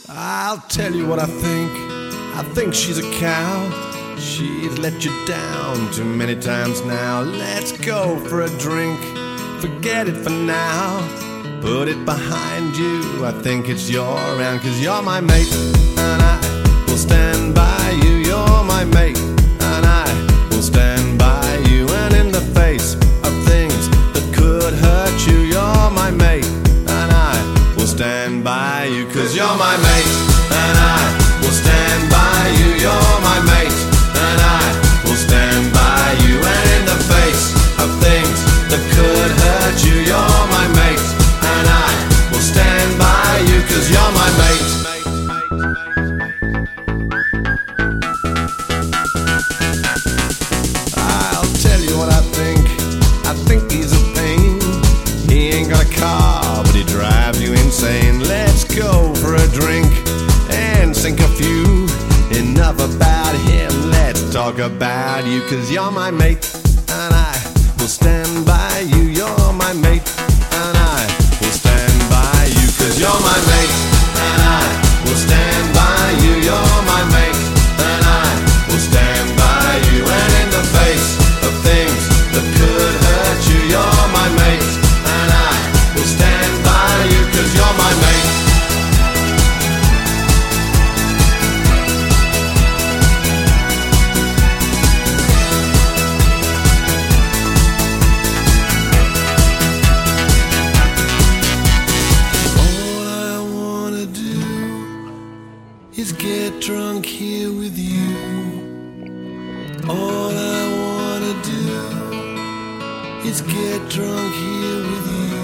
I'll tell you what I think. I think she's a cow. She's let you down too many times now. Let's go for a drink. Forget it for now. Put it behind you. I think it's your round, 'cause you're my mate, and I will stand by you. You're my mate, and I will stand by you. And in the face of things that could hurt you, you're my mate, and I will stand by you. 'Cause you're my mate, and I will stand by you. You're my mate, and I will stand by you. And in the face of things that could hurt you, you're my mate, and I will stand by you. 'Cause you're my mate. I'll tell you what I think. I think he's a pain. He ain't got a car, but he drives you insane. Let's go for a drink and sink a few. Enough about him, let's talk about you. 'Cause you're my mate, and I will stand by you. You're my mate, and I will stand by you. 'Cause you're my mate, and I will stand by you. You're my mate, and I will stand by you. And in the face of things that could hurt you, you're my mate, and I will stand by you. 'Cause you're my mate. Is get drunk here with you. All I wanna do is get drunk here with you.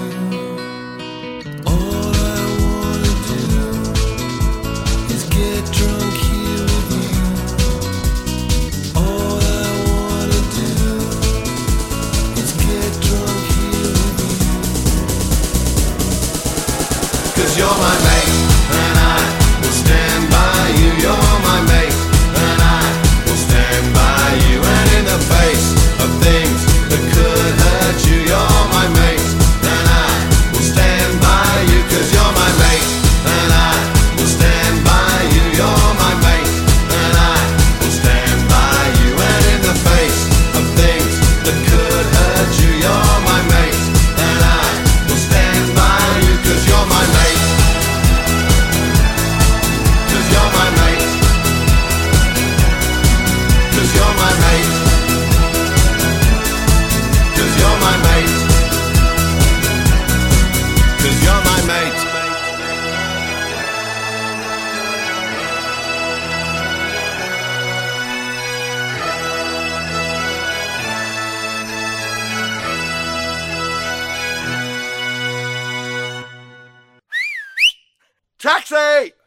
All I wanna do is get drunk here with you. All I wanna do is get drunk here with you. 'Cause you're my mate, and I will stand by you. You're my mate, and I will stand by you. And in the face of things that could hurt you, you're my mate, and I will stand by you. 'Cause you're my mate, and I will stand by you. You're my mate, and I will stand by you. And in the face of things that could hurt you, you're my mate, and I will stand by you. 'Cause you're my mate. 'Cause you're my mate. 'Cause you're my mate. 'Cause you're my mate. 'Cause you're my mate. Taxi!